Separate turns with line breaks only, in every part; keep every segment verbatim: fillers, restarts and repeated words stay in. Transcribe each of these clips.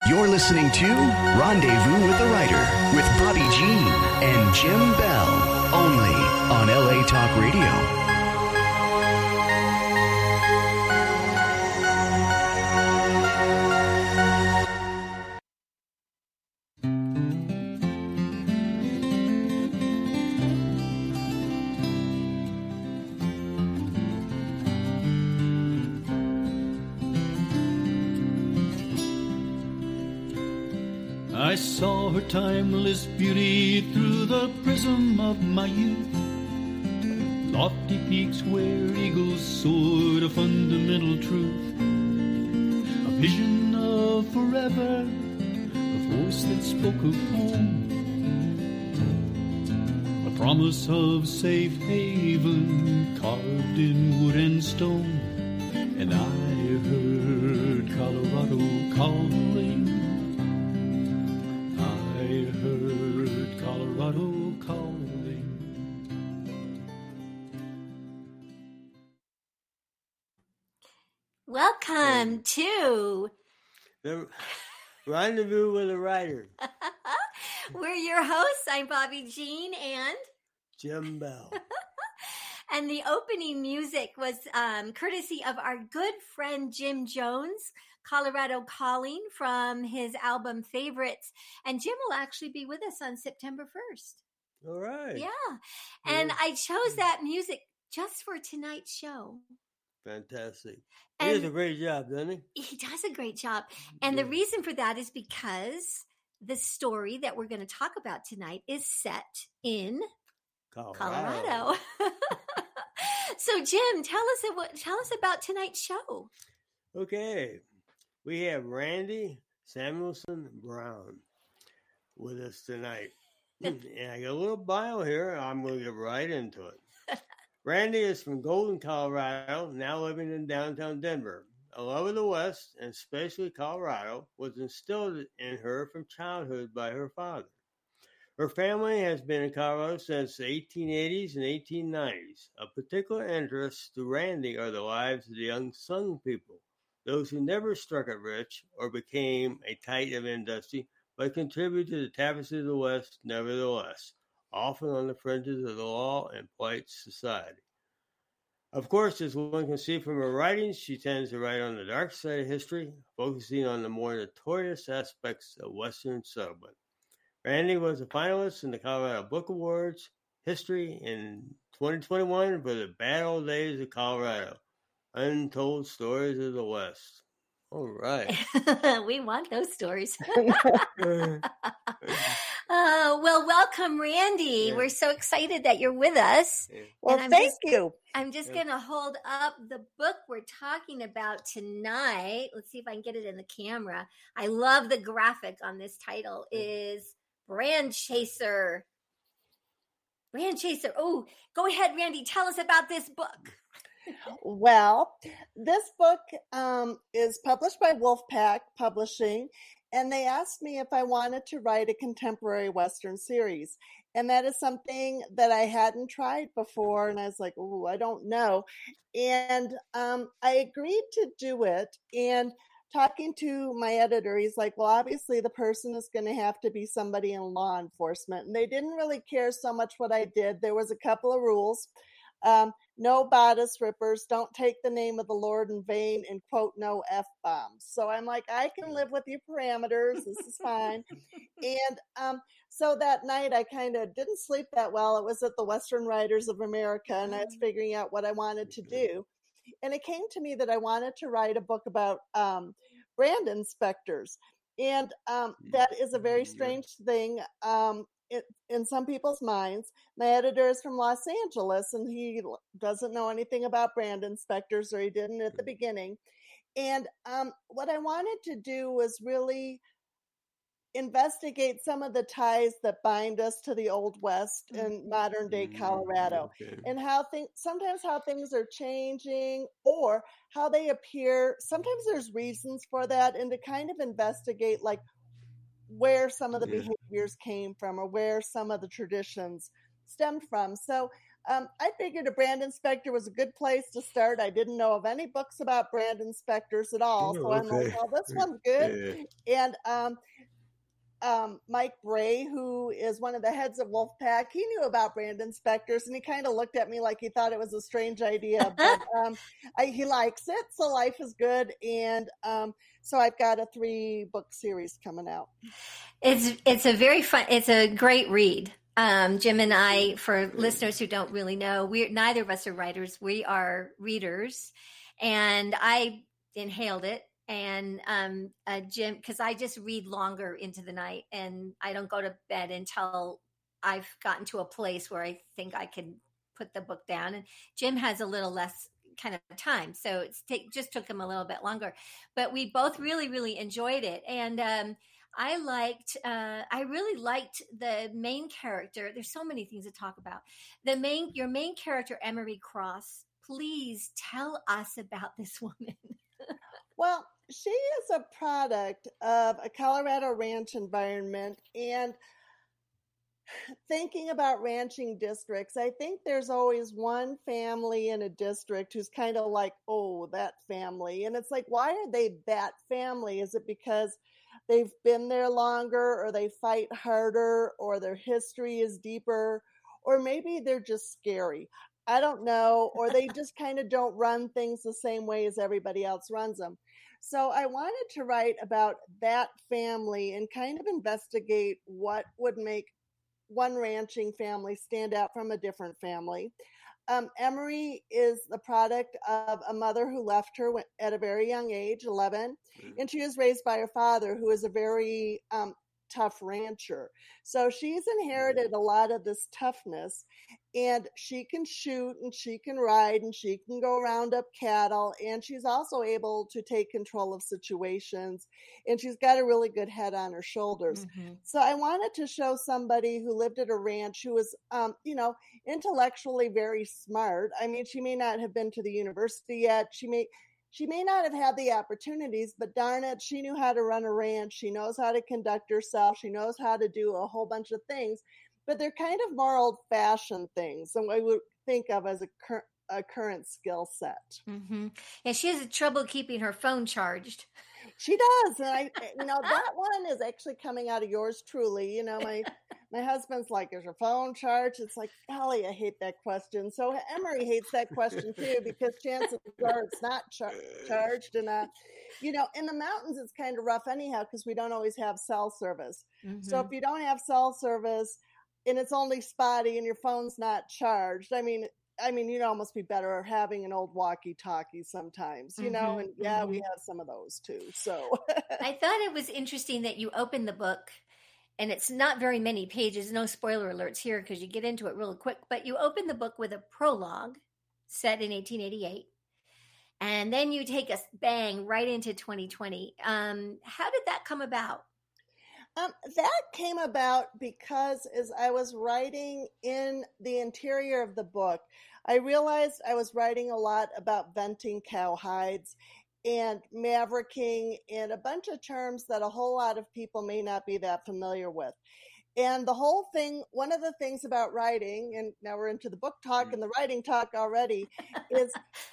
You're listening to Rendezvous with the Writer with Bobby Jean and Jim Bell, only on L A Talk Radio.
I saw her timeless beauty through the prism of my youth. Lofty peaks where eagles soared, a fundamental truth. A vision of forever, a voice that spoke of home. A promise of safe haven carved in wood and stone. And I heard Colorado calling. I heard Colorado calling.
Welcome to
the Rendezvous with the Writer.
We're your hosts. I'm Bobby Jean and
Jim Bell.
And the opening music was um, courtesy of our good friend Jim Jones, Colorado Calling, from his album Favorites. And Jim will actually be with us on September first.
All right.
Yeah. And yeah. I chose that music just for tonight's show.
Fantastic.
And
he does a great job, doesn't he?
He does a great job. And yeah. the reason for that is because the story that we're going to talk about tonight is set in Colorado. Colorado. So, Jim, tell us about, tell us about tonight's show.
Okay. We have Randy Samuelson Brown with us tonight. And I got a little bio here. I'm going to get right into it. Randy is from Golden, Colorado, now living in downtown Denver. A love of the West, and especially Colorado, was instilled in her from childhood by her father. Her family has been in Colorado since the eighteen eighties and eighteen nineties. Of particular interest to Randy are the lives of the unsung people, those who never struck it rich or became a titan of industry, but contributed to the tapestry of the West nevertheless, often on the fringes of the law and polite society. Of course, as one can see from her writings, she tends to write on the dark side of history, focusing on the more notorious aspects of Western settlement. Randy was a finalist in the Colorado Book Awards History in twenty twenty-one for the Bad Old Days of Colorado, Untold Stories of the West. All right.
We want those stories. uh, well, welcome, Randy. Yeah. We're so excited that you're with us.
Yeah. Well,
I'm
thank
just,
you.
I'm just yeah. going to hold up the book we're talking about tonight. Let's see if I can get it in the camera. I love the graphic on this title. Is Brand Chaser. Brand Chaser. Oh, go ahead, Randy. Tell us about this book.
Well, this book um, is published by Wolfpack Publishing, and they asked me if I wanted to write a contemporary Western series. And that is something that I hadn't tried before, and I was like, oh, I don't know. And um, I agreed to do it, and talking to my editor, he's like, well, obviously the person is going to have to be somebody in law enforcement. And they didn't really care so much what I did. There was a couple of rules. Um, no bodice rippers, don't take the name of the Lord in vain, and quote, no F-bombs. So I'm like, I can live with your parameters. This is fine. And um, so that night I kind of didn't sleep that well. It was at the Western Writers of America, and I was figuring out what I wanted to do. And it came to me that I wanted to write a book about um, brand inspectors. And um, that is a very strange thing. Um, It, in some people's minds. My editor is from Los Angeles, and he doesn't know anything about brand inspectors, or he didn't at the beginning. And um, what I wanted to do was really investigate some of the ties that bind us to the Old West and modern day Colorado, okay. and how things, sometimes how things are changing or how they appear. Sometimes there's reasons for that, and to kind of investigate like where some of the yeah. behaviors came from or where some of the traditions stemmed from. So um, I figured a brand inspector was a good place to start. I didn't know of any books about brand inspectors at all.
Oh,
So I'm like,
okay.
well, this one's good. And um, um, Mike Bray, who is one of the heads of Wolfpack, he knew about brand inspectors, and he kind of looked at me like he thought it was a strange idea. But um, I, he likes it, so life is good. And um, so I've got a three book series coming out.
It's it's a very fun. It's a great read. Um, Jim and I, for listeners who don't really know, we neither of us are writers. We are readers, and I inhaled it. And um, uh, Jim, because I just read longer into the night, and I don't go to bed until I've gotten to a place where I think I can put the book down. And Jim has a little less kind of time, so it's take, just took him a little bit longer. But we both really, really enjoyed it, and um, I liked. Uh, I really liked the main character. There's so many things to talk about. The main, your main character, Emery Cross. Please tell us about this woman.
Well, she is a product of a Colorado ranch environment, and thinking about ranching districts, I think there's always one family in a district who's kind of like, oh, that family. And it's like, why are they that family? Is it because they've been there longer, or they fight harder, or their history is deeper, or maybe they're just scary? I don't know. Or they just kind of don't run things the same way as everybody else runs them. So I wanted to write about that family and kind of investigate what would make one ranching family stand out from a different family. Um, Emery is the product of a mother who left her at a very young age, eleven, and she was raised by her father, who is a very um, tough rancher. So she's inherited a lot of this toughness, and she can shoot, and she can ride, and she can go round up cattle, and she's also able to take control of situations, and she's got a really good head on her shoulders. Mm-hmm. So I wanted to show somebody who lived at a ranch who was, um, you know, intellectually very smart. I mean, she may not have been to the university yet. She may She may not have had the opportunities, but darn it, she knew how to run a ranch. She knows how to conduct herself. She knows how to do a whole bunch of things, but they're kind of more old-fashioned things than we would think of as a, cur- a current skill set.
Mm-hmm. Yeah, she has trouble keeping her phone charged.
She does. And I, you know, that one is actually coming out of yours truly. You know, my, my husband's like, is your phone charged? It's like, golly, I hate that question. So Emery hates that question too, because chances are it's not char- charged. And, uh, you know, in the mountains, it's kind of rough anyhow, because we don't always have cell service. Mm-hmm. So if you don't have cell service and it's only spotty and your phone's not charged, I mean, I mean, you'd almost be better having an old walkie-talkie sometimes, you mm-hmm, know, and yeah, mm-hmm. we have some of those too. So
I thought it was interesting that you opened the book, and it's not very many pages, no spoiler alerts here because you get into it really quick, but you open the book with a prologue set in eighteen eighty-eight, and then you take a bang right into twenty twenty. Um, how did that come about?
Um, that came about because as I was writing in the interior of the book, I realized I was writing a lot about venting cow hides and mavericking and a bunch of terms that a whole lot of people may not be that familiar with. And the whole thing, one of the things about writing, and now we're into the book talk and the writing talk already, is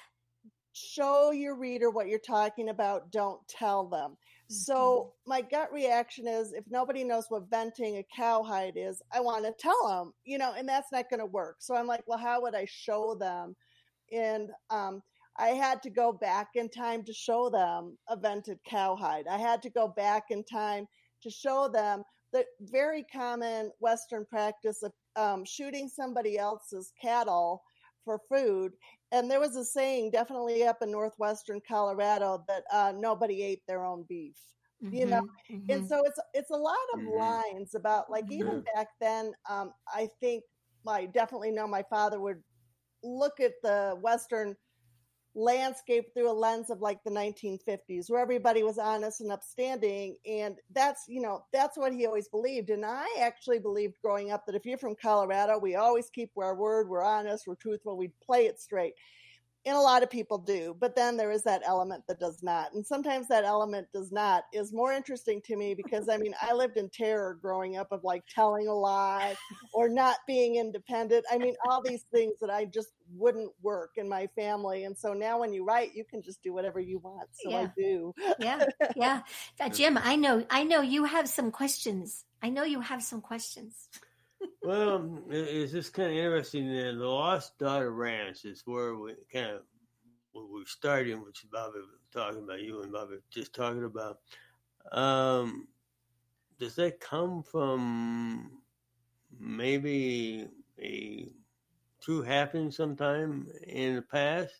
show your reader what you're talking about. Don't tell them. So my gut reaction is, if nobody knows what venting a cowhide is, I want to tell them, you know, and that's not going to work. So I'm like, well, how would I show them? And um, I had to go back in time to show them a vented cowhide. I had to go back in time to show them the very common Western practice of um, shooting somebody else's cattle for food. And there was a saying definitely up in northwestern Colorado that uh, nobody ate their own beef, mm-hmm, you know? Mm-hmm. And so it's, it's a lot of mm-hmm. lines about like, mm-hmm. even back then, um, I think I definitely know my father would look at the Western landscape through a lens of like the nineteen fifties, where everybody was honest and upstanding. And that's, you know, that's what he always believed. And I actually believed growing up that if you're from Colorado, we always keep our word, we're honest, we're truthful, we play it straight. And a lot of people do, but then there is that element that does not. And sometimes that element does not is more interesting to me because, I mean, I lived in terror growing up of like telling a lie or not being independent. I mean, all these things that I just wouldn't work in my family. And so now when you write, you can just do whatever you want. So
Yeah.
I do.
Yeah. Yeah. Uh, Jim, I know, I know you have some questions. I know you have some questions.
Well, it- it's just kind of interesting. Uh, the Lost Daughter Ranch is where we kind of where we're starting, which Bobby was talking about, you and Bobby were just talking about. Um, does that come from maybe a true happening sometime in the past,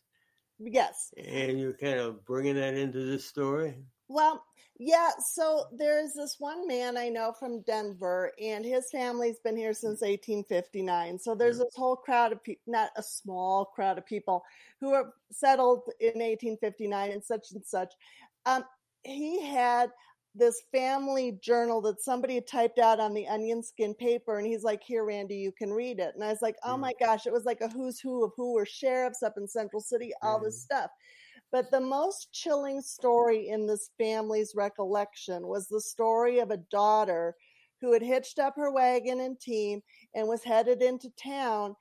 Yes.
and you're kind of bringing that into this story?
Well, yeah. So there's this one man I know from Denver, and his family's been here since eighteen fifty-nine. So there's
Yeah.
this whole crowd of people, not a small crowd of people, who are settled in eighteen fifty-nine and such and such. Um, he had this family journal that somebody had typed out on the onion skin paper, and he's like, "Here, Randy, you can read it." And I was like, "Oh
Yeah.
my gosh!" It was like a who's who of who were sheriffs up in Central City, all
Yeah.
this stuff. But the most chilling story in this family's recollection was the story of a daughter who had hitched up her wagon and team and was headed into town,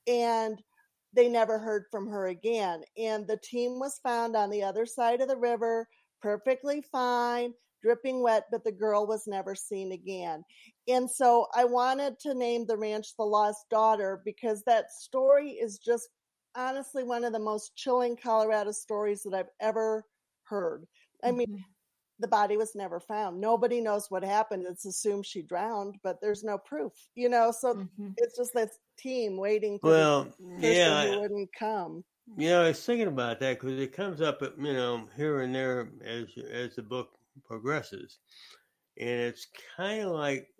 and they never heard from her again. And the team was found on the other side of the river, perfectly fine, dripping wet, but the girl was never seen again. And so I wanted to name the ranch The Lost Daughter because that story is just honestly one of the most chilling Colorado stories that I've ever heard. I mean,
Mhm.
the body was never found. Nobody knows what happened. It's assumed she drowned, but there's no proof, you know? So
Mhm.
it's just this team waiting for
Well,
the person
yeah,
who
I-
wouldn't come.
Yeah, I was thinking about that because it comes up, you know, here and there as as the book progresses, and it's kind of like,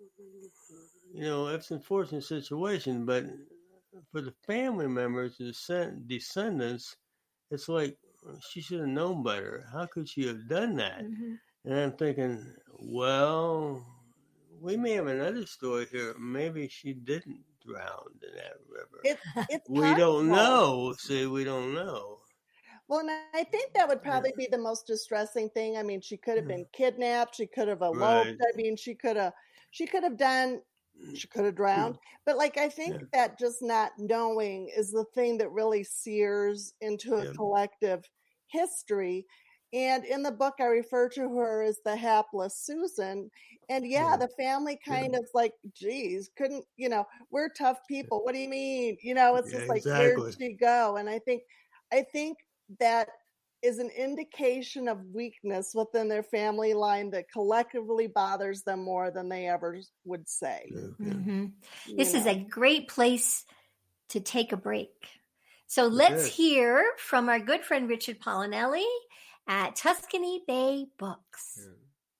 you know, it's an unfortunate situation, but for the family members, the descend- descendants, it's like she should have known better. How could she have done that?
Mhm.
And I'm thinking, well, we may have another story here. Maybe she didn't drown in that river.
It, it's
We don't
possible.
know. See, we don't know.
Well, and I think that would probably be the most distressing thing. I mean, she could have been kidnapped. She could have eloped.
Right.
I mean, she could have, she could have done, she could have drowned. But like, I think
Yeah.
that just not knowing is the thing that really sears into a
Yeah.
collective history. And in the book, I refer to her as the hapless Susan. And yeah,
Yeah.
the family kind of like, geez, couldn't, you know, we're tough people. What do you mean? You know, it's
Yeah,
just like,
exactly.
where'd she go? And I think, I think that is an indication of weakness within their family line that collectively bothers them more than they ever would say.
Yeah.
Mhm.
you
This is
know.
a great place to take a break. So let's
is.
hear from our good friend Richard Polinelli at Tuscany Bay Books.
Yeah.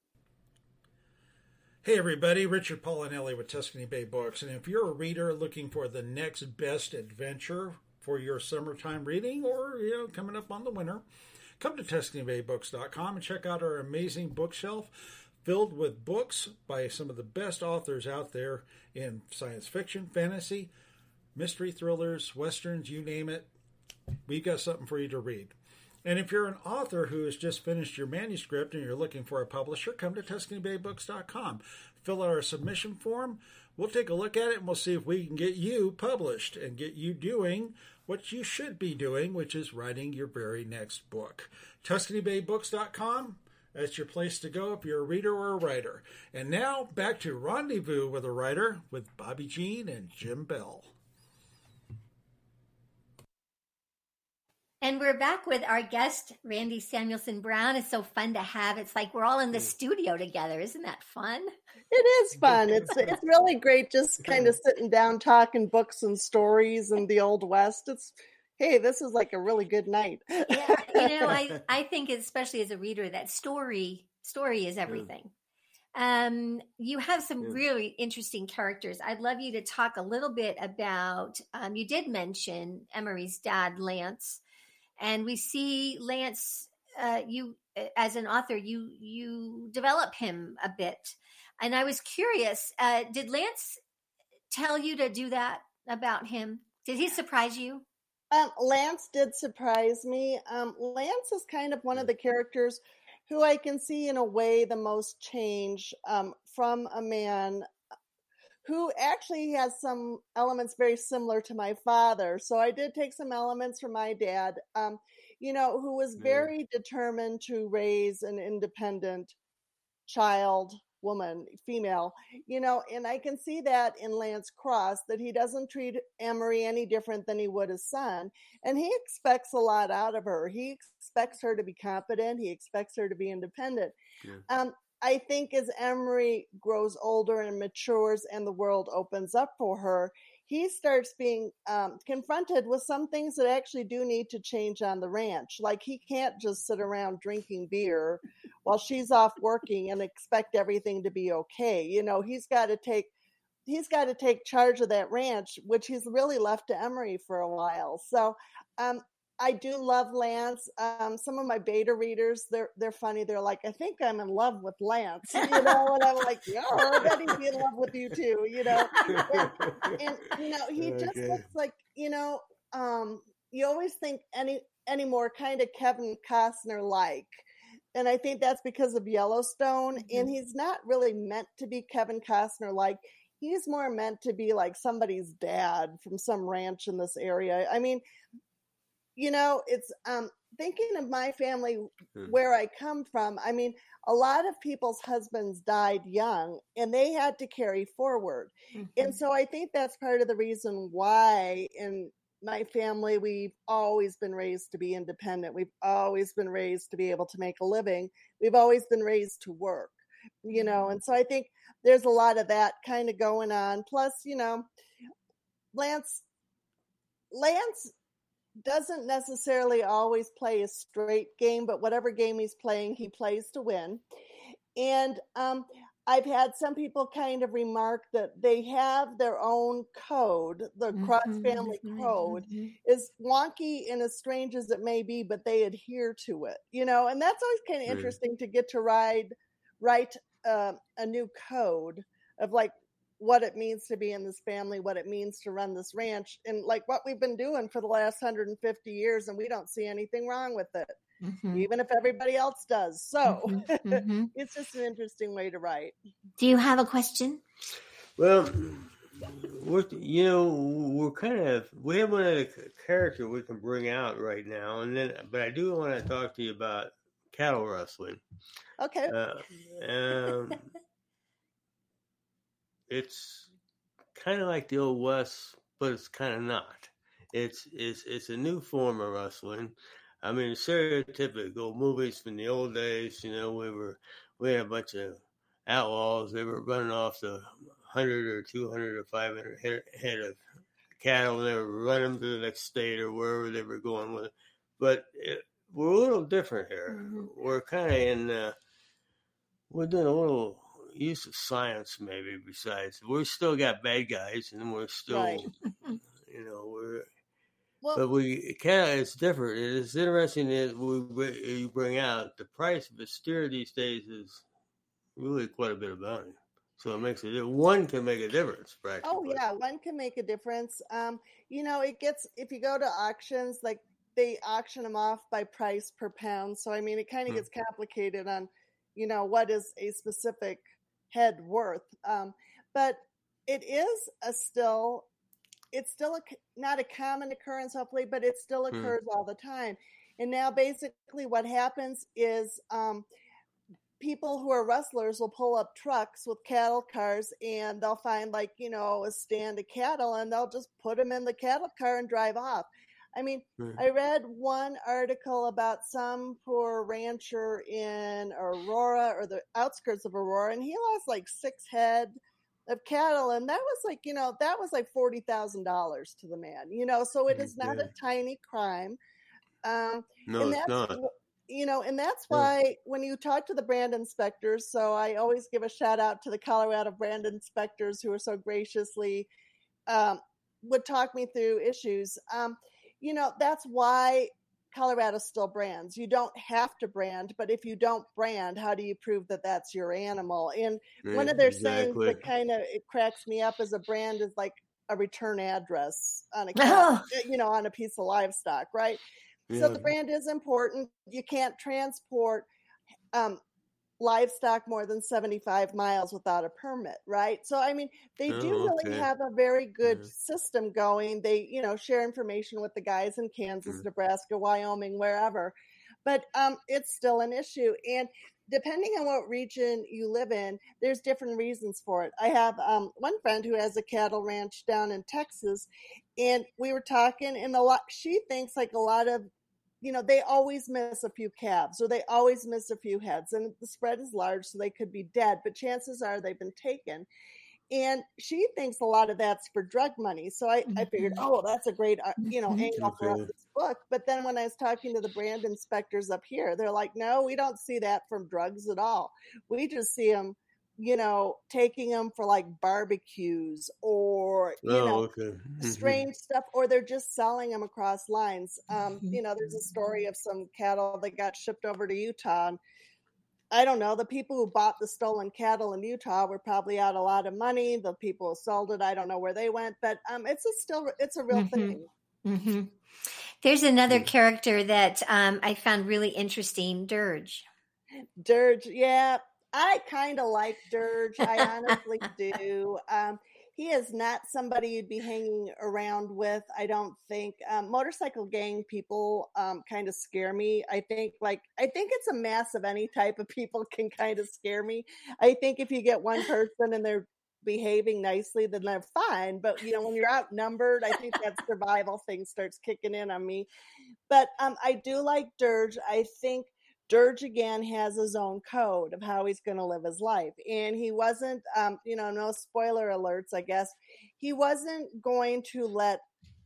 Hey everybody, Richard Polinelli with Tuscany Bay Books. And if you're a reader looking for the next best adventure for your summertime reading or, you know, coming up on the winter, come to Tuscany Bay Books dot com and check out our amazing bookshelf filled with books by some of the best authors out there in science fiction, fantasy, mystery thrillers, westerns, you name it. We've got something for you to read. And if you're an author who has just finished your manuscript and you're looking for a publisher, come to Tuscany Bay Books dot com. Fill out our submission form. We'll take a look at it and we'll see if we can get you published and get you doing what you should be doing, which is writing your very next book. Tuscany Bay Books dot com. That's your place to go if you're a reader or a writer. And now back to Rendezvous with a Writer with Bobby Jean and Jim Bell.
And we're back with our guest, Randy Samuelson Brown. It's so fun to have. It's like we're all in the studio together. Isn't that fun?
It is fun. It's it's really great just kind of sitting down talking books and stories and the Old West. It's hey, this is like a really good night.
Yeah, you know, I, I think especially as a reader that story story is everything. Um, you have some
Yeah.
really interesting characters. I'd love you to talk a little bit about. Um, you did mention Emery's dad, Lance, and we see Lance. Uh, you as an author, you you develop him a bit, and I was curious. Uh, did Lance tell you to do that about him? Did he surprise you?
Um, Lance did surprise me. Um, Lance is kind of one of the characters who I can see in a way the most change um, from a man who actually has some elements very similar to my father. So I did take some elements from my dad, um, you know, who was very determined to raise an independent child, woman, female, you know, and I can see that in Lance Cross, that he doesn't treat Emery any different than he would his son. And he expects a lot out of her. He expects her to be competent. He expects her to be independent. Yeah. Um, I think as Emery grows older and matures and the world opens up for her, he starts being um, confronted with some things that actually do need to change on the ranch. Like he can't just sit around drinking beer while she's off working and expect everything to be okay. You know, he's got to take he's got to take charge of that ranch, which he's really left to Emery for a while. So um, I do love Lance. Um, some of my beta readers, they're they're funny. They're like, I think I'm in love with Lance, you know, and I'm like, yeah, I bet he'd be in love with you too, you know. And, and you know, he okay. just looks like, you know, um, you always think any anymore kind of Kevin Costner like. And I think that's because of Yellowstone. Mm-hmm. And he's not really meant to be Kevin Costner like. He's more meant to be like somebody's dad from some ranch in this area. I mean, you know, it's um, thinking of my family, mm-hmm. where I come from. I mean, a lot of people's husbands died young and they had to carry forward. Mm-hmm. And so I think that's part of the reason why in my family, we've always been raised to be independent. We've always been raised to be able to make a living. We've always been raised to work, you know, and so I think there's a lot of that kind of going on. Plus, you know, Lance, Lance doesn't necessarily always play a straight game, but whatever game he's playing, he plays to win. And um, I've had some people kind of remark that they have their own code. The mm-hmm. Cross family code mm-hmm. is wonky and as strange as it may be, but they adhere to it, you know, and that's always kind of mm-hmm. interesting to get to ride, write uh, a new code of like what it means to be in this family, what it means to run this ranch, and like what we've been doing for the last one hundred fifty years, and we don't see anything wrong with it. Mm-hmm. Even if everybody else does. So mm-hmm. Mm-hmm. It's just an interesting way to write.
Do you have a question?
Well, we're, you know, we're kind of, we have one other character we can bring out right now. And then, but I do want to talk to you about cattle rustling.
Okay.
Uh, um, it's kind of like the Old West, but it's kind of not. It's, it's, it's a new form of wrestling. I mean, stereotypical movies from the old days, you know, we were, we had a bunch of outlaws. They were running off the one hundred or two hundred or five hundred head, head of cattle, and they were running to the next state or wherever they were going with it. But it, we're a little different here. Mm-hmm. We're kind of in, uh, we're doing a little use of science maybe besides. We're still got bad guys, and we're still, right. you know, we're, Well, but we kind of, it's different. It's interesting that we you bring out the price of a steer these days is really quite a bit of money. So it makes it, one can make a difference, practically.
Oh, yeah, one can make a difference. Um, you know, it gets, if you go to auctions, like they auction them off by price per pound. So, I mean, it kind of hmm. gets complicated on, you know, what is a specific head worth. Um, but it is a still... It's still a, not a common occurrence, hopefully, but it still occurs mm. all the time. And now basically what happens is um, people who are rustlers will pull up trucks with cattle cars, and they'll find like, you know, a stand of cattle, and they'll just put them in the cattle car and drive off. I mean, mm. I read one article about some poor rancher in Aurora or the outskirts of Aurora, and he lost like six head of cattle, and that was like, you know, that was like forty thousand dollars to the man, you know, so it is not yeah. a tiny crime. Um,
no,
and
it's not.
You know, and that's why yeah. when you talk to the brand inspectors, so I always give a shout out to the Colorado brand inspectors who are so graciously um, would talk me through issues. Um, you know, that's why Colorado still brands. You don't have to brand, but if you don't brand, how do you prove that that's your animal? And yeah, one of their exactly. sayings that kind of it cracks me up as a brand is like, a return address on a cat, you know, on a piece of livestock, right?
Yeah.
So the brand is important. You can't transport um, livestock more than seventy-five miles without a permit, right? So, I mean, they do
Oh,
really
okay.
have a very good
Yeah.
system going. They, you know, share information with the guys in Kansas,
Mm.
Nebraska, Wyoming, wherever. But um, it's still an issue. And depending on what region you live in, there's different reasons for it. I have um, one friend who has a cattle ranch down in Texas, and we were talking, and a lot, she thinks like a lot of, you know, they always miss a few calves or they always miss a few heads, and the spread is large, so they could be dead, but chances are they've been taken. And she thinks a lot of that's for drug money. So I, I figured, oh, that's a great, uh, you know, angle for
Okay.
this book. But then when I was talking to the brand inspectors up here, they're like, no, we don't see that from drugs at all. We just see them, you know, taking them for like barbecues or, you
Oh,
know,
okay. Mhm.
strange stuff, or they're just selling them across lines. Um, you know, there's a story of some cattle that got shipped over to Utah, and I don't know, the people who bought the stolen cattle in Utah were probably out a lot of money. The people who sold it, I don't know where they went, but um, it's a still, it's a real
Mhm.
thing.
Mm-hmm. There's another
Mm.
character that um, I found really interesting, Dirge.
Dirge, yeah, I kind of like Dirge. I honestly do. Um, he is not somebody you'd be hanging around with, I don't think. Um, motorcycle gang people um, kind of scare me. I think, like, I think it's a mass of any type of people can kind of scare me. I think if you get one person and they're behaving nicely, then they're fine. But, you know, when you're outnumbered, I think that survival thing starts kicking in on me. But um, I do like Dirge. I think Dirge again has his own code of how he's going to live his life. And he wasn't, um, you know, no spoiler alerts, I guess. He wasn't going to let,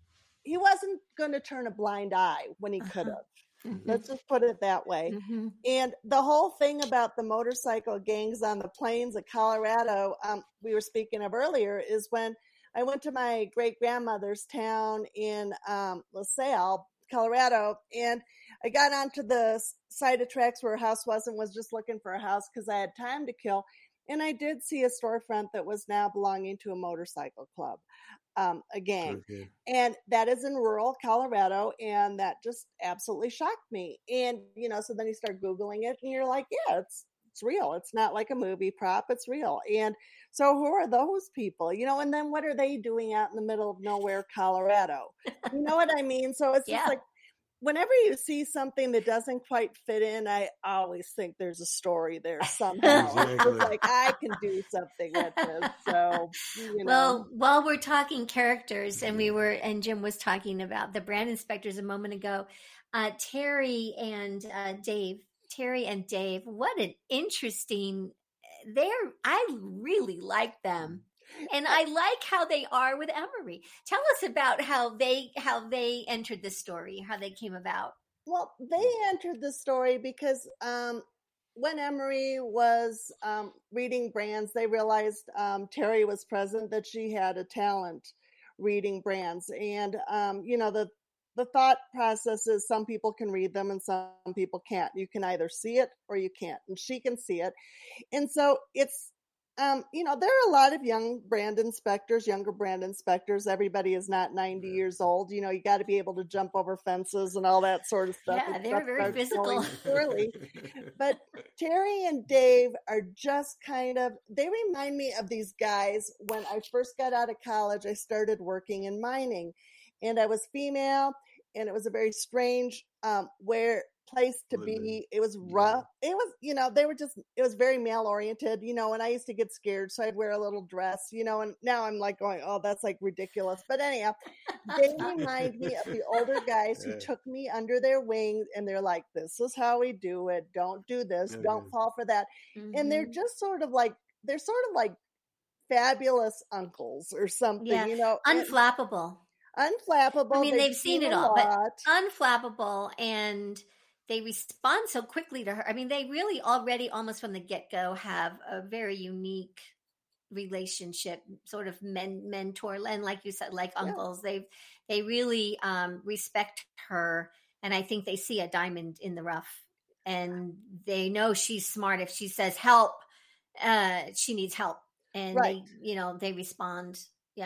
he wasn't going to turn a blind eye when he could have.
Mhm.
Let's just put it that way.
Mhm.
And the whole thing about the motorcycle gangs on the plains of Colorado, um, we were speaking of earlier, is when I went to my great grandmother's town in um, LaSalle, Colorado, and I got onto the side of tracks where a house was and was just looking for a house because I had time to kill. And I did see a storefront that was now belonging to a motorcycle club, um, a gang.
Okay.
And that is in rural Colorado. And that just absolutely shocked me. And, you know, so then you start Googling it and you're like, yeah, it's, it's real. It's not like a movie prop. It's real. And so who are those people, you know, and then what are they doing out in the middle of nowhere, Colorado? You know what I mean? So it's just
Yeah.
like, whenever you see something that doesn't quite fit in, I always think there's a story there somehow.
Exactly.
It's like, I can do something with this. So, you know.
Well, while we're talking characters, and we were, and Jim was talking about the brand inspectors a moment ago, uh, Terry and uh, Dave, Terry and Dave, what an interesting, they're, I really like them. And I like how they are with Emery. Tell us about how they how they entered the story, how they came about.
Well, they entered the story because um, when Emery was um, reading brands, they realized um, Terry was present, that she had a talent reading brands. And, um, you know, the, the thought process is some people can read them and some people can't. You can either see it or you can't. And she can see it. And so it's, Um, you know, there are a lot of young brand inspectors, younger brand inspectors. Everybody is not ninety years old. You know, you got to be able to jump over fences and all that sort of stuff.
Yeah,
if
they were
stuff
very
starts
physical.
going poorly. But Terry and Dave are just kind of, they remind me of these guys. When I first got out of college, I started working in mining, and I was female, and it was a very strange um, where place to be. It was rough. It was, you know, they were just, it was very male oriented, you know, and I used to get scared. So I'd wear a little dress, you know, and now I'm like going, oh, that's like ridiculous. But anyhow, they remind me of the older guys who
Yeah.
took me under their wings, and they're like, this is how we do it. Don't do this.
Okay.
Don't fall for that. And they're
Mhm.
just sort of like, they're sort of like fabulous uncles or something,
Yeah.
you know, and
Unflappable.
unflappable.
I mean, they've seen it all,
a
but
lot.
unflappable, and they respond so quickly to her. I mean, they really already, almost from the get-go, have a very unique relationship, sort of men, mentor, and like you said, like
Yeah.
uncles. They they really um, respect her, and I think they see a diamond in the rough, and they know she's smart. If she says help, uh, she needs help, and
Right.
they, you know, they respond. Yeah.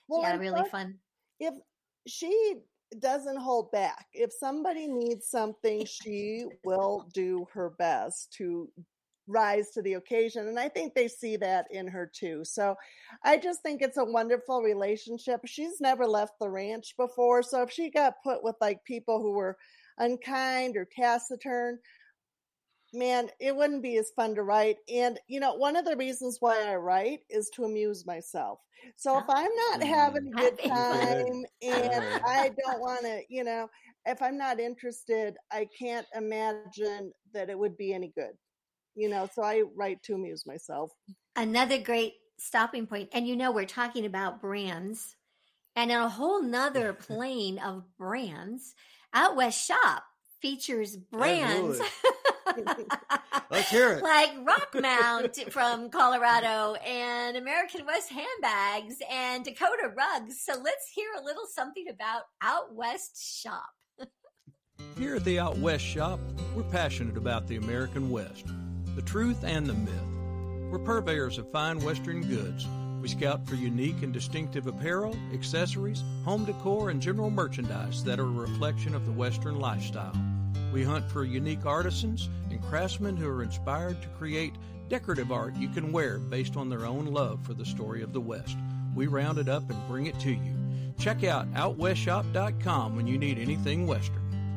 Well,
yeah,
and
really
plus,
fun.
if she doesn't hold back, if somebody needs something, she will do her best to rise to the occasion. And I think they see that in her too. So I just think it's a wonderful relationship. She's never left the ranch before. So if she got put with like people who were unkind or taciturn, man, it wouldn't be as fun to write. And, you know, one of the reasons why I write is to amuse myself. So if I'm not having a good time and I don't want to, you know, if I'm not interested, I can't imagine that it would be any good. You know, so I write to amuse myself.
Another great stopping point. And, you know, we're talking about brands and a whole nother plane of brands. Out West Shop features brands.
Let's hear it.
Like Rockmount from Colorado and American West handbags and Dakota rugs. So let's hear a little something about Out West Shop.
Here at the Out West Shop, we're passionate about the American West, the truth and the myth. We're purveyors of fine Western goods. We scout for unique and distinctive apparel, accessories, home decor, and general merchandise that are a reflection of the Western lifestyle. We hunt for unique artisans and craftsmen who are inspired to create decorative art you can wear based on their own love for the story of the West. We round it up and bring it to you. Check out out west shop dot com when you need anything Western.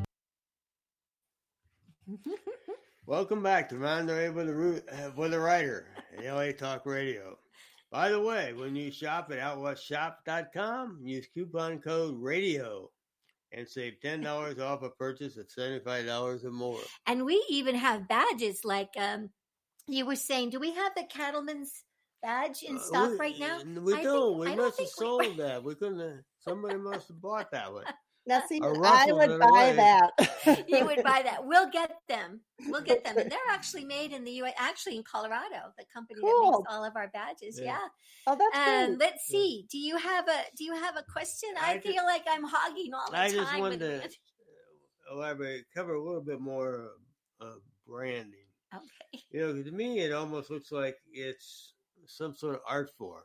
Welcome back to Rendezvous with the Root, uh, with a Writer at L A Talk Radio. By the way, when you shop at out west shop dot com, use coupon code RADIO and save ten dollars off a purchase of seventy-five dollars or more.
And we even have badges like um, you were saying. Do we have the Cattleman's badge in stock
uh, we,
right now?
We
I
don't.
think,
we
I
must
don't
have sold we... that. We couldn't have, somebody must have bought that one.
Now, see, I would buy that.
You would buy that. We'll get them. We'll get them. And they're actually made in the U S, actually in Colorado, the company cool. that makes all of our badges. Yeah. yeah.
Oh, that's
um,
good.
Let's see. Do you have a Do you have a question? I, I feel just, like I'm hogging all the
I
time.
I just wanted to elaborate, cover a little bit more of uh, branding.
Okay.
You know, to me, it almost looks like it's some sort of art form.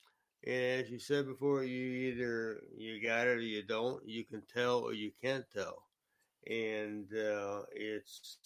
And as you said before, you either you got it or you don't. You can tell or you can't tell. And uh, it's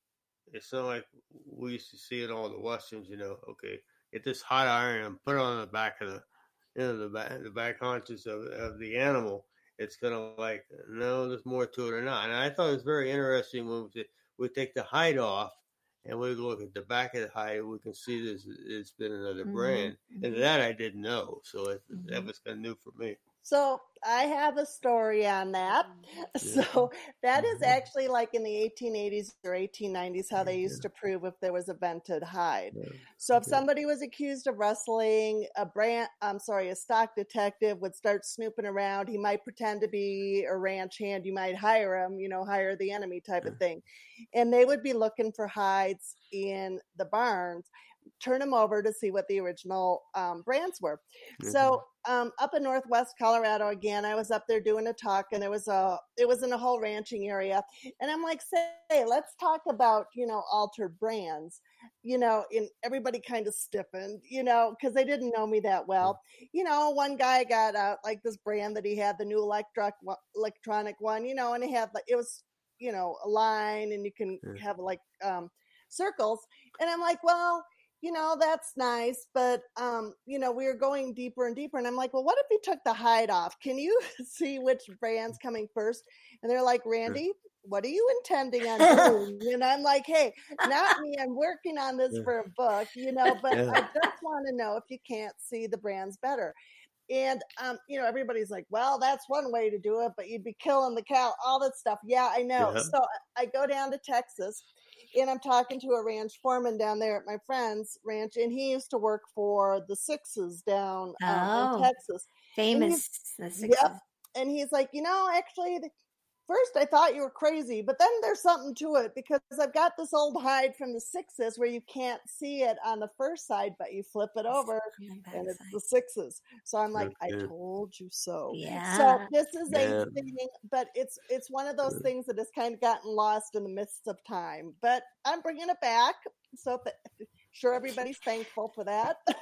it's not like we used to see in all the westerns. You know, okay, get this hot iron and put it on the back of the you know the back the back haunches of of the animal. It's kind of like no, there's more to it or not. And I thought it was very interesting when we we take the hide off. And we look at the back of the hide, we can see this. It's been another mm-hmm. brand, and that I didn't know. So it, mm-hmm. that was kind of new for me.
So I have a story on that. Yeah. So that is actually like in the eighteen eighties or eighteen nineties, how they used to prove if there was a vented hide. Yeah. So if somebody was accused of rustling, a brand, I'm sorry, a stock detective would start snooping around. He might pretend to be a ranch hand. You might hire him, you know, hire the enemy type yeah. of thing. And they would be looking for hides in the barns, turn them over to see what the original um, brands were. Mm-hmm. So um, up in Northwest Colorado, again, I was up there doing a talk, and it was a, it was in a whole ranching area. And I'm like, say, let's talk about, you know, altered brands, you know, and everybody kind of stiffened, you know, because they didn't know me that well. You know, one guy got out like this brand that he had, the new electric, electronic one, you know, and he had like, it was, you know, a line, and you can yeah. have like um, circles. And I'm like, well, you know, that's nice, but, um, you know, we were going deeper and deeper. And I'm like, well, what if we took the hide off? Can you see which brand's coming first? And they're like, Randy, yeah. what are you intending on doing? And I'm like, hey, not me. I'm working on this yeah. for a book, you know, but yeah. I just want to know if you can't see the brands better. And, um, you know, everybody's like, well, that's one way to do it, but you'd be killing the cow, all that stuff. Yeah, I know. Yeah. So I go down to Texas. And I'm talking to a ranch foreman down there at my friend's ranch, and he used to work for the Sixes down
oh,
um, in Texas.
Famous. The Sixes.
Yep. And he's like, you know, actually, the, first I thought you were crazy, but then there's something to it, because I've got this old hide from the Sixes where you can't see it on the first side, but you flip it over and it's the Sixes. So I'm like, I told you so.
Yeah.
So this is yeah. a thing, but it's it's one of those things that has kind of gotten lost in the midst of time. But I'm bringing it back, so that, sure everybody's thankful for that.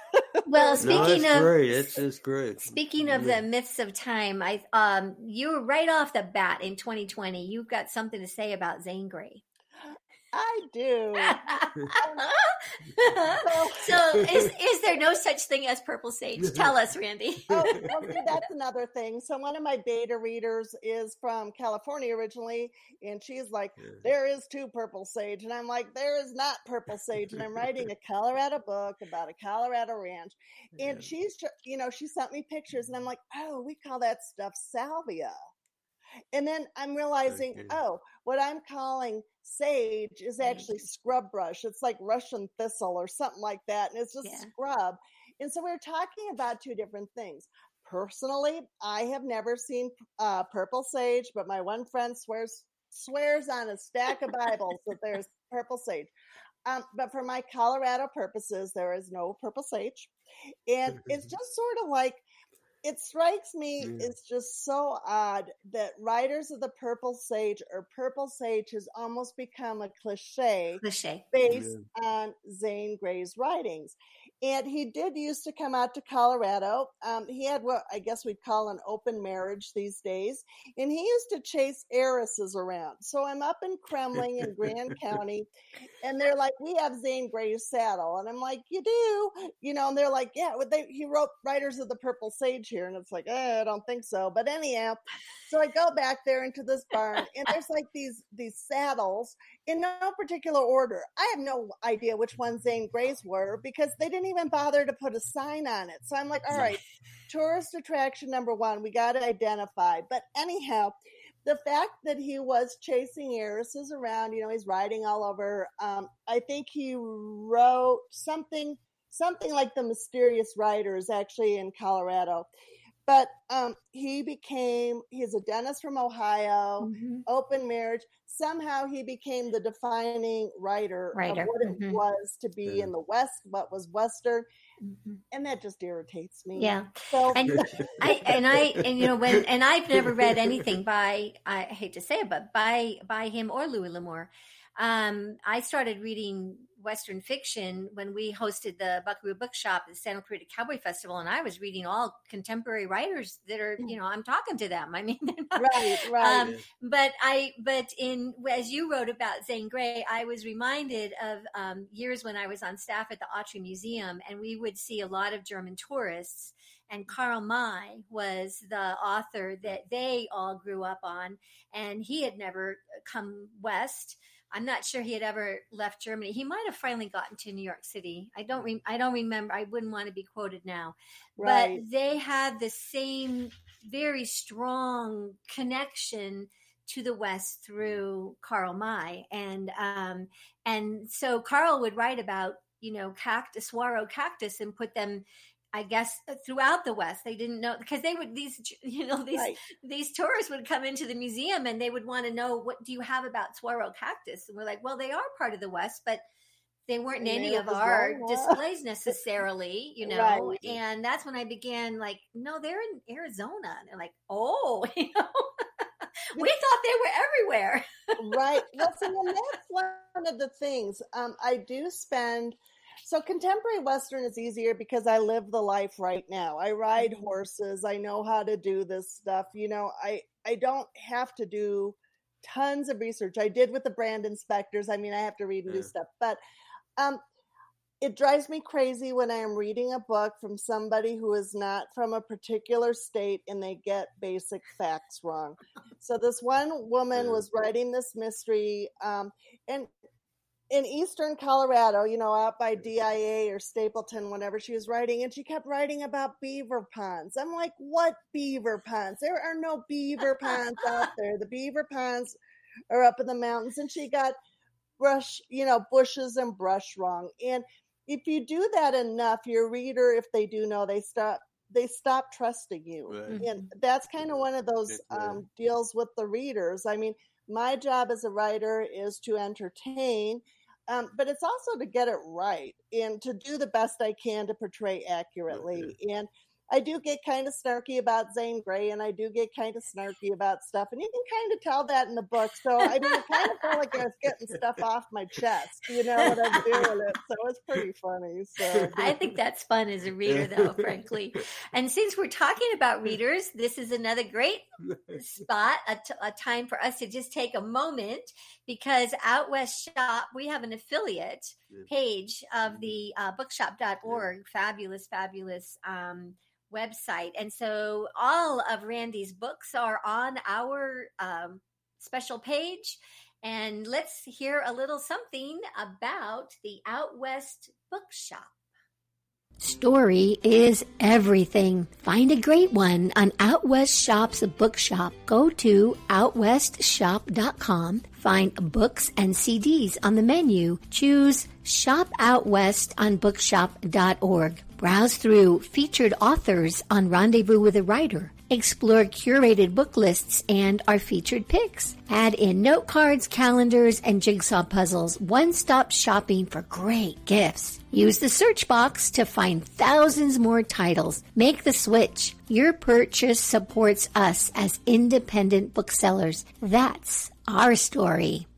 Well,
there.
speaking
no, it's
of
great. It's it's great.
Speaking of the myths of time, I um you were right off the bat in twenty twenty. You've got something to say about Zane Grey.
I do.
So is is there no such thing as purple sage? Tell us, Randy.
Oh, well, see, that's another thing. So one of my beta readers is from California originally, and she's like, there is two purple sage. And I'm like, there is not purple sage. And I'm writing a Colorado book about a Colorado ranch. And she's, you know, she sent me pictures, and I'm like, oh, we call that stuff salvia. And then I'm realizing,
Okay.
oh, what I'm calling sage is actually scrub brush. It's like Russian thistle or something like that. And it's just
Yeah.
scrub. And so we're talking about two different things. Personally, I have never seen uh, purple sage, but my one friend swears swears on a stack of Bibles that there's purple sage. Um, but for my Colorado purposes, there is no purple sage. And it's just sort of like, it strikes me
Yeah.
it's just so odd that writers of the purple sage or purple sage has almost become a cliche
Cliche.
based on Zane Grey's writings. And he did used to come out to Colorado. Um, he had what I guess we'd call an open marriage these days. And he used to chase heiresses around. So I'm up in Kremling in Grand County, and they're like, we have Zane Grey's saddle. And I'm like, you do? You know, and they're like, yeah, well, they, he wrote Riders of the Purple Sage here. And it's like, eh, I don't think so. But anyhow, so I go back there into this barn, and there's like these these saddles in no particular order. I have no idea which ones Zane Grey's were because they didn't even bother to put a sign on it. So I'm like, all right, tourist attraction number one, we got to identify. But anyhow, the fact that he was chasing heiresses around, you know, he's riding all over. Um, I think he wrote something, something like The Mysterious Riders, actually in Colorado. But um, he became, he's a dentist from Ohio,
Mhm.
open marriage. Somehow he became the defining writer,
Writer.
of what it
Mhm.
was to be
Yeah.
in the West, what was Western.
Mhm.
And that just irritates me.
Yeah.
So,
And I and I and you know when and I've never read anything by I hate to say it, but by by him or Louis L'Amour. Um, I started reading Western fiction when we hosted the Buckaroo Bookshop at the Santa Clarita Cowboy Festival, and I was reading all contemporary writers that are, you know, I'm talking to them. I mean, they're not,
right, right.
um, but I, but in as you wrote about Zane Grey, I was reminded of um, years when I was on staff at the Autry Museum, and we would see a lot of German tourists. And Karl May was the author that they all grew up on, and he had never come west. I'm not sure he had ever left Germany. He might have finally gotten to New York City. I don't. Re- I don't remember. I wouldn't want to be quoted now,
Right.
but they had the same very strong connection to the West through Karl May, and um, and so Karl would write about you know cactus, saguaro cactus, and put them. I guess throughout the West, they didn't know because they would these you know these
Right.
these tourists would come into the museum and they would want to know what do you have about saguaro cactus, and we're like, well, they are part of the West, but they weren't in
And
any
they
of
were
our
Arizona.
displays necessarily, you know.
Right.
And that's when I began like, no, they're in Arizona. And they're like, oh, you know, we thought they were everywhere.
Right. Well, so then that's one of the things. Um, I do spend. So contemporary Western is easier because I live the life right now. I ride horses. I know how to do this stuff. You know, I, I don't have to do tons of research. I did with the brand inspectors. I mean, I have to read and do
Yeah.
stuff, but um, it drives me crazy when I am reading a book from somebody who is not from a particular state and they get basic facts wrong. So this one woman
Yeah.
was writing this mystery, um, and in Eastern Colorado, you know, out by D I A or Stapleton, whenever she was writing, and she kept writing about beaver ponds. I'm like, what beaver ponds? There are no beaver ponds out there. The beaver ponds are up in the mountains, and she got brush, you know, bushes and brush wrong. And if you do that enough, your reader, if they do know, they stop, they stop trusting you.
Right.
And that's kind of one of those
It's, uh,
um, deals with the readers. I mean, my job as a writer is to entertain, um, but it's also to get it right and to do the best I can to portray accurately. And I do get kind of snarky about Zane Grey, and I do get kind of snarky about stuff, and you can kind of tell that in the book. So I mean, I kind of felt like I was getting stuff off my chest, you know what I'm doing it. So it's pretty funny. So
I think that's fun as a reader, though, frankly. And since we're talking about readers, this is another great spot, a, t- a time for us to just take a moment, because Out West Shop, we have an affiliate page of the uh, bookshop dot org, fabulous, fabulous um, website. And so all of Randy's books are on our um, special page. And let's hear a little something about the Out West Bookshop.
Story is everything. Find a great one on Out West Shop's bookshop. Go to out west shop dot com. Find books and C Ds on the menu. Choose Shop Out West on bookshop dot org. Browse through featured authors on Rendezvous with a Writer. Explore curated book lists and our featured picks. Add in note cards, calendars, and jigsaw puzzles. One-stop shopping for great gifts. Use the search box to find thousands more titles. Make the switch. Your purchase supports us as independent booksellers. That's our story.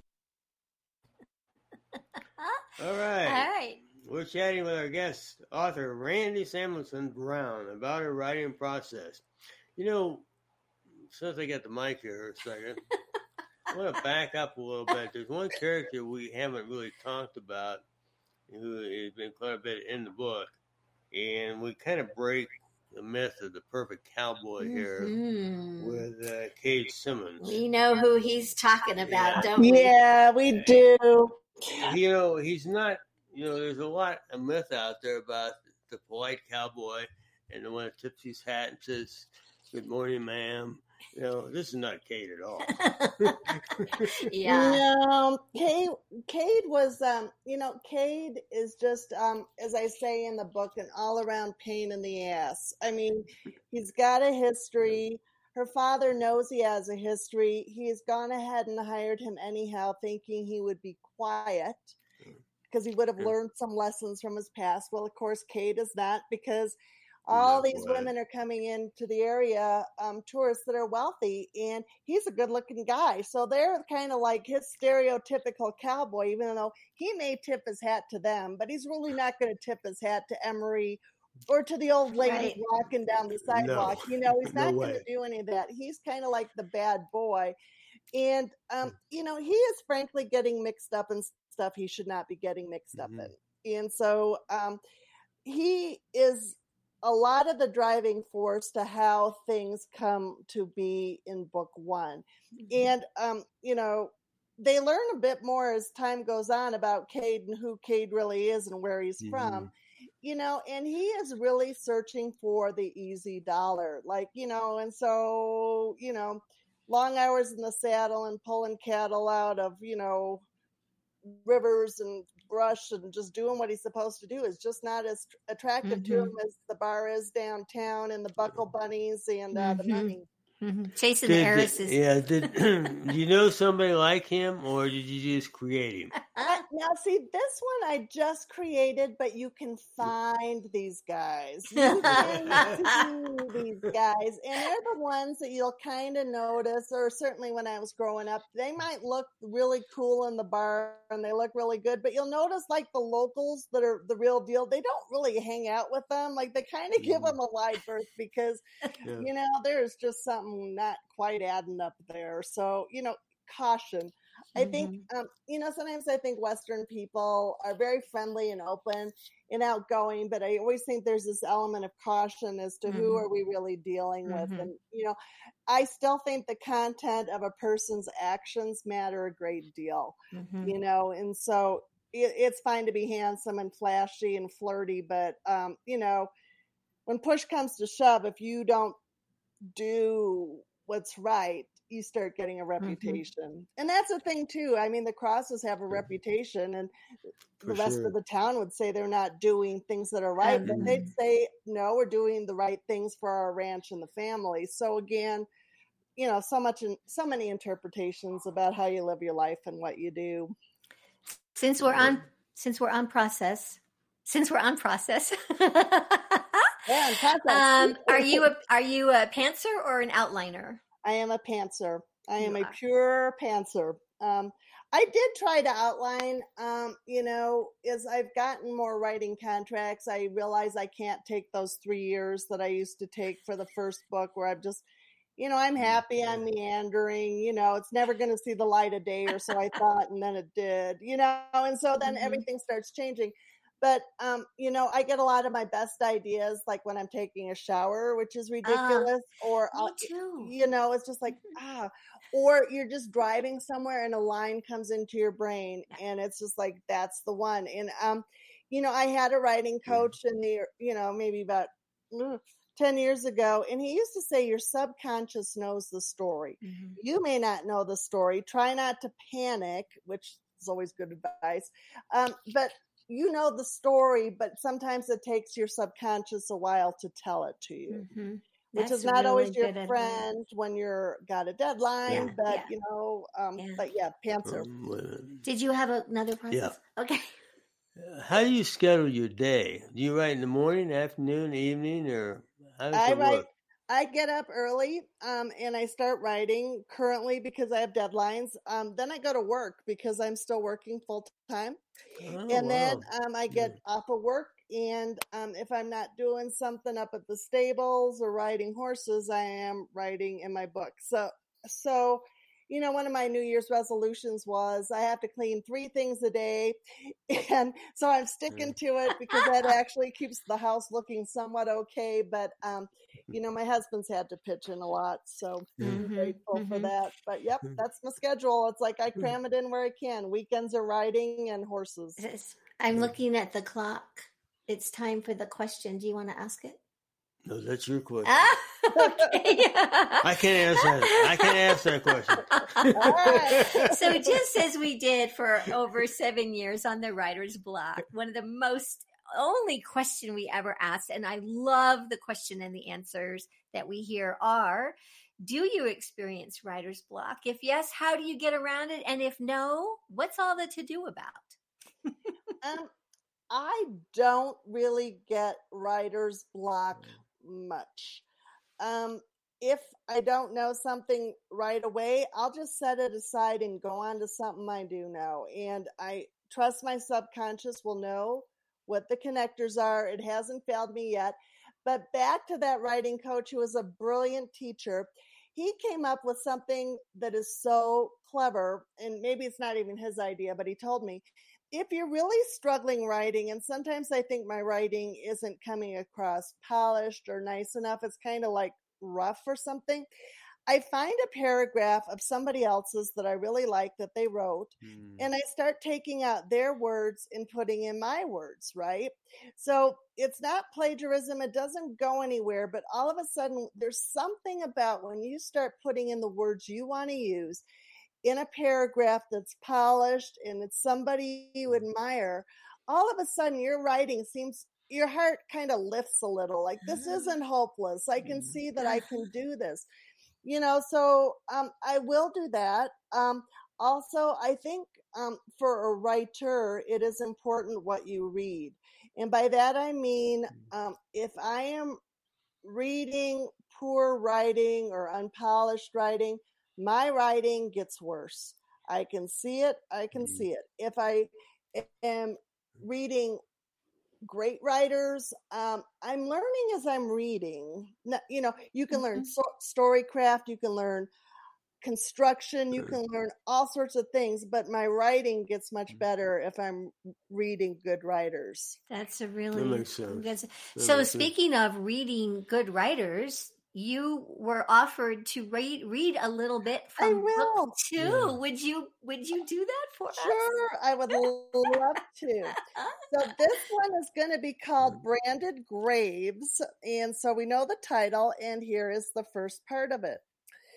All right.
All right.
We're chatting with our guest, author Randy Samuelson Brown, about her writing process. You know, since I got the mic here a second, I want to back up a little bit. There's one character we haven't really talked about who has been quite a bit in the book, and we kind of break the myth of the perfect cowboy here
Mm-hmm.
with uh, Cade Simmons.
We know who he's talking about,
Yeah.
don't we?
yeah, we do.
You know, he's not, you know, there's a lot of myth out there about the polite cowboy and the one that tips his hat and says, "Good morning, ma'am." You know, this is not Cade at all.
Yeah.
No, Cade, Cade was, um, you know, Cade is just, um, as I say in the book, an all-around pain in the ass. I mean, he's got a history. Her father knows he has a history. He has gone ahead and hired him anyhow, thinking he would be quiet because he would have
Yeah.
learned some lessons from his past. Well, of course, Cade is not, because all
Not
these
quiet.
women are coming into the area, um, tourists that are wealthy, and he's a good looking guy. So they're kind of like his stereotypical cowboy, even though he may tip his hat to them, but he's really not going to tip his hat to Emery or to the old lady
Right.
walking down the sidewalk.
No.
You know, he's
No
not going
way.
to do any of that. He's kind of like the bad boy. And, um, you know, he is frankly getting mixed up in stuff he should not be getting mixed up
Mhm.
in. And so um, he is a lot of the driving force to how things come to be in book one. And, um, you know, they learn a bit more as time goes on about Cade and who Cade really is and where he's
Mhm.
from. You know, and he is really searching for the easy dollar, like, you know, and so, you know, long hours in the saddle and pulling cattle out of, you know, rivers and brush and just doing what he's supposed to do is just not as attractive to him as the bar is downtown and the buckle bunnies and uh, the
Mhm.
money.
Mhm. Chasing
Did,
heiresses.
yeah, did do you know somebody like him, or did you just create him?
Uh, now, see, this one I just created, but you can find these guys. You can see these guys, and they're the ones that you'll kind of notice, or certainly when I was growing up, they might look really cool in the bar and they look really good, but you'll notice like the locals that are the real deal, they don't really hang out with them. Like they kind of give
Mhm.
them a wide berth because,
Yeah.
you know, there's just something not quite adding up there. So, you know, caution. I think, um, you know, sometimes I think Western people are very friendly and open and outgoing, but I always think there's this element of caution as to who
Mhm.
are we really dealing with.
Mhm.
And, you know, I still think the content of a person's actions matter a great deal,
Mhm.
you know, and so it, it's fine to be handsome and flashy and flirty, but, um, you know, when push comes to shove, if you don't do what's right, you start getting a reputation. And that's the thing too. I mean, the Crosses have a reputation, and
For
the rest
sure.
of the town would say they're not doing things that are right, but
Um,
they'd say, no, we're doing the right things for our ranch and the family. So again, you know, so much, in, so many interpretations about how you live your life and what you do.
Since we're on, since we're on process, since we're on process,
Yeah, and contracts.
Um, are you a are you a pantser or an outliner?
I am a pantser. I am
You
a
are.
pure pantser. Um, I did try to outline, um, you know, as I've gotten more writing contracts, I realize I can't take those three years that I used to take for the first book where I'm just, you know, I'm happy, I'm meandering, you know, it's never going to see the light of day, or so I thought, and then it did, you know, and so then
Mhm.
everything starts changing. But, um, you know, I get a lot of my best ideas like when I'm taking a shower, which is ridiculous, or,
Me
I'll,
too.
you know, it's just like, ah, or you're just driving somewhere and a line comes into your brain and it's just like, that's the one. And, um, you know, I had a writing coach in the, you know, maybe about mm, ten years ago, and he used to say, your subconscious knows the story.
Mhm.
You may not know the story. Try not to panic, which is always good advice. Um, but you know the story, but sometimes it takes your subconscious a while to tell it to you,
Mhm.
which
That's
is not
really
always your
good advice.
friend when you're got a deadline,
Yeah,
but
yeah.
you know, um,
Yeah.
but yeah, pantser.
Um, wait a minute.
Did you have another process? Okay.
How do you schedule your day? Do you write in the morning, afternoon, evening, or how does
I
it
write,
work?
I get up early, um, and I start writing currently because I have deadlines. Um, then I go to work because I'm still working full time.
Oh,
And then,
wow.
um, I get off of work, and, um, if I'm not doing something up at the stables or riding horses, I am writing in my book. So, so, you know, one of my New Year's resolutions was I have to clean three things a day. And so I'm sticking to it because that actually keeps the house looking somewhat okay. But, um, you know, my husband's had to pitch in a lot, so I'm
Mhm.
grateful for
Mhm.
that. But yep, that's my schedule. It's like I cram it in where I can. Weekends are riding and horses.
Yes. I'm looking at the clock. It's time for the question. Do you want to ask it?
No, that's your question.
Ah, okay.
I can't answer that. I can't answer that question.
All right.
So just as we did for over seven years on the writer's block, one of the most only question we ever asked, and I love the question and the answers that we hear are, do you experience writer's block? If yes, how do you get around it? And if no, what's all the to do about?
Um, I don't really get writer's block much. Um, if I don't know something right away, I'll just set it aside and go on to something I do know. And I trust my subconscious will know what the connectors are. It hasn't failed me yet. But back to that writing coach who was a brilliant teacher, he came up with something that is so clever, and maybe it's not even his idea, but he told me, if you're really struggling writing, and sometimes I think my writing isn't coming across polished or nice enough, it's kind of like rough or something, I find a paragraph of somebody else's that I really like that they wrote,
Hmm.
and I start taking out their words and putting in my words, right? So it's not plagiarism. It doesn't go anywhere, but all of a sudden there's something about when you start putting in the words you want to use in a paragraph that's polished and it's somebody you admire, all of a sudden your writing seems, your heart kind of lifts a little, like this isn't hopeless. I can see that I can do this, you know, so um, I will do that. Um, also, I think um, for a writer, it is important what you read. And by that, I mean, um, if I am reading poor writing or unpolished writing, my writing gets worse. I can see it. I can see it. If I am reading great writers, um, I'm learning as I'm reading. No- You know, you can learn so- storycraft, you can learn construction, you can learn all sorts of things, but my writing gets much better if I'm reading good writers.
That's a really
That makes sense.
good.
That
So
makes sense.
speaking of reading good writers, you were offered to read read a little bit
I
from
will.
book two.
Yeah.
Would you would you do that for us?
Sure, I would love to. So this one is going to be called Branded Graves. And so we know the title, and here is the first part of it.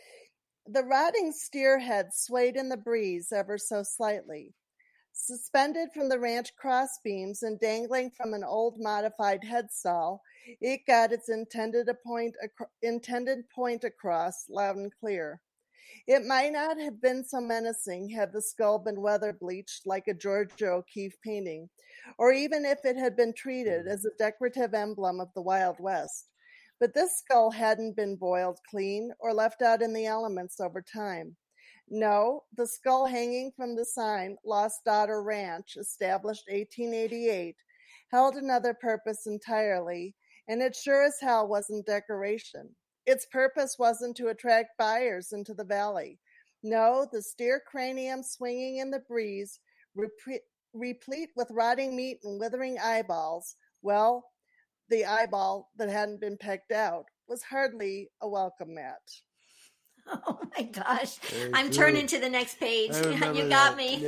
The rotting steer head swayed in the breeze ever so slightly. Suspended from the ranch crossbeams and dangling from an old modified headstall, it got its intended, a point, intended point across loud and clear. It might not have been so menacing had the skull been weather bleached like a Georgia O'Keeffe painting, or even if it had been treated as a decorative emblem of the Wild West. But this skull hadn't been boiled clean or left out in the elements over time. No, the skull hanging from the sign, Lost Daughter Ranch, established eighteen eighty-eight, held another purpose entirely, and it sure as hell wasn't decoration. Its purpose wasn't to attract buyers into the valley. No, the steer cranium swinging in the breeze, repre- replete with rotting meat and withering eyeballs, well, the eyeball that hadn't been pecked out, was hardly a welcome mat.
Oh my gosh.
Very
I'm
true.
turning to the next page.
I
You
remember
got
that.
me.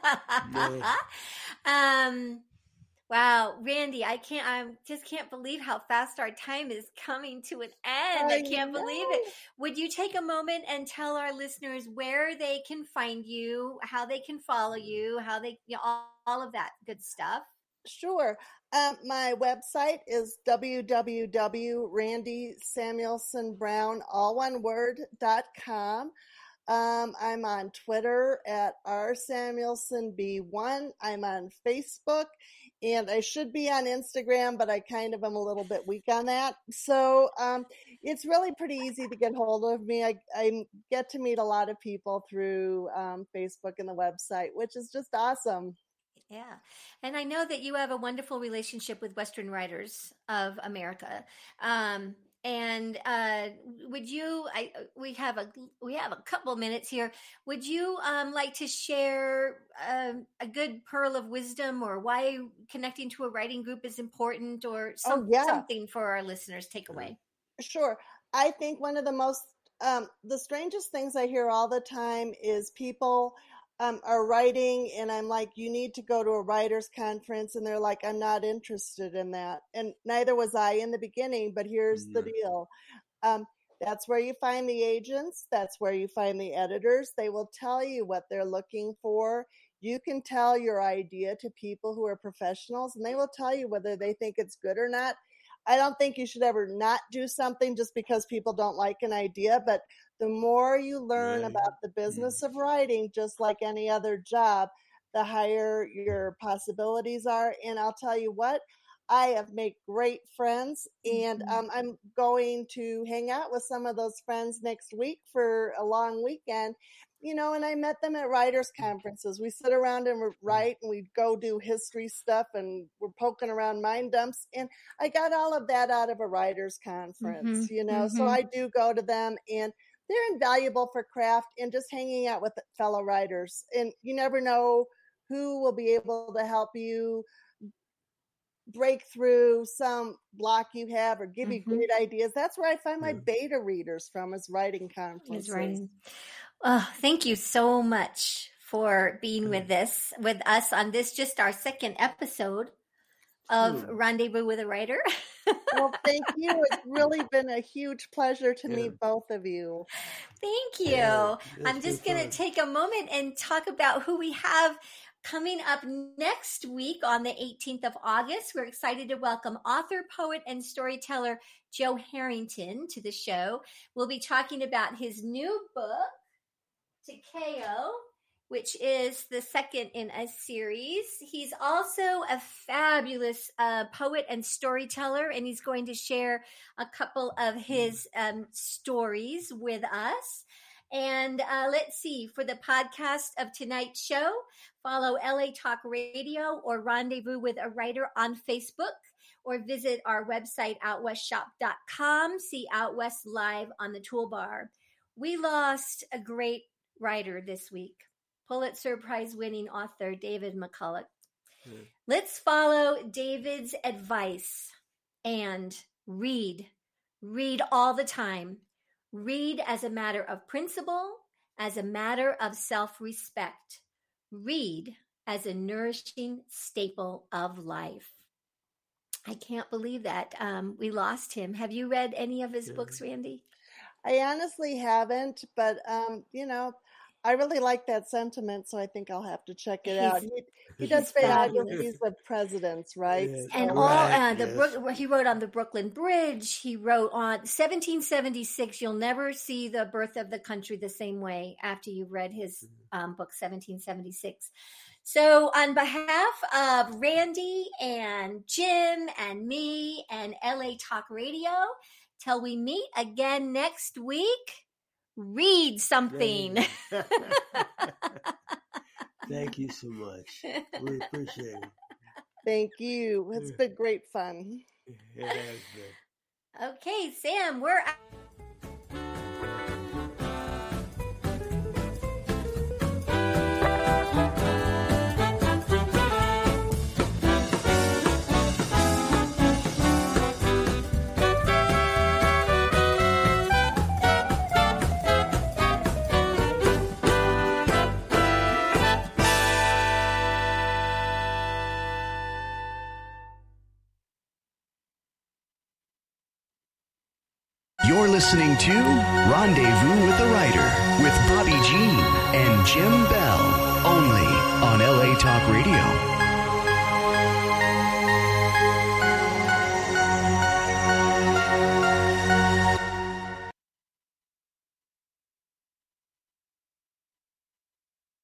Yeah. Yeah.
um wow, Randy, I can't I just can't believe how fast our time is coming to an end. I,
I
can't
know.
believe it. Would you take a moment and tell our listeners where they can find you, how they can follow you, how they you know, all, all of that good stuff?
Sure. Um, my website is w w w dot randy samuelson brown, all one word, dot com. Um, I'm on Twitter at r samuelson b one. I'm on Facebook, and I should be on Instagram, but I kind of am a little bit weak on that. So um, it's really pretty easy to get hold of me. I, I get to meet a lot of people through um, Facebook and the website, which is just awesome.
Yeah. And I know that you have a wonderful relationship with Western Writers of America. Um, and uh, would you, I, we have a, we have a couple minutes here. Would you um, like to share um, a good pearl of wisdom, or why connecting to a writing group is important, or some,
Oh, yeah.
something for our listeners take away?
Sure. I think one of the most, um, the strangest things I hear all the time is people um, are writing, and I'm like, you need to go to a writer's conference, and they're like, I'm not interested in that. And neither was I in the beginning, but here's the deal. Um, that's where you find the agents. That's where you find the editors. They will tell you what they're looking for. You can tell your idea to people who are professionals, and they will tell you whether they think it's good or not. I don't think you should ever not do something just because people don't like an idea, but the more you learn
Right.
about the business of writing, just like any other job, the higher your possibilities are. And I'll tell you what, I have made great friends, and
Mhm.
um, I'm going to hang out with some of those friends next week for a long weekend. You know, and I met them at writers' conferences. We sit around and we write, and we go do history stuff, and we're poking around mind dumps. And I got all of that out of a writers' conference,
Mhm,
you know. So
mhm.
I do go to them, and they're invaluable for craft and just hanging out with fellow writers. And you never know who will be able to help you break through some block you have or give you
Mhm.
great ideas. That's where I find my
Yeah.
beta readers from, is writing
Is
conferences.
writing. Oh, thank you so much for being with this, with us on this, just our second episode of
Hmm.
Rendezvous with a Writer.
Well, thank you. It's really been a huge pleasure to
Yeah.
meet both of you.
Thank you.
Yeah, it's
I'm just
been
going to
fun.
take a moment and talk about who we have coming up next week on the eighteenth of August. We're excited to welcome author, poet, and storyteller Joe Harrington to the show. We'll be talking about his new book, Takeo, which is the second in a series. He's also a fabulous uh, poet and storyteller, and he's going to share a couple of his um, stories with us. And uh, let's see, for the podcast of tonight's show, follow L A Talk Radio or Rendezvous with a Writer on Facebook, or visit our website, out west shop dot com. See Out West live on the toolbar. We lost a great writer this week, Pulitzer Prize winning author David McCullough.
Yeah.
Let's follow David's advice and read. Read all the time. Read as a matter of principle, as a matter of self-respect. Read as a nourishing staple of life. I can't believe that um, we lost him. Have you read any of his
Yeah.
books, Randy?
I honestly haven't, but, um, you know, I really like that sentiment, so I think I'll have to check it
He's-
out. He, he does
he's fabulous.
biographies of presidents, right?
Yes.
And
So-
all
Right,
uh, the
yes.
Brook, he wrote on the Brooklyn Bridge. He wrote on seventeen seventy-six. You'll never see the birth of the country the same way after you've read his um, book seventeen seventy-six. So, on behalf of Randy and Jim and me and L A Talk Radio, till we meet again next week, read something.
Thank you so much. We appreciate it.
Thank you. It's been great fun.
It has been.
Okay, Sam, we're out.
You're listening to Rendezvous with the Writer with Bobby Jean and Jim Bell, only on L A Talk Radio.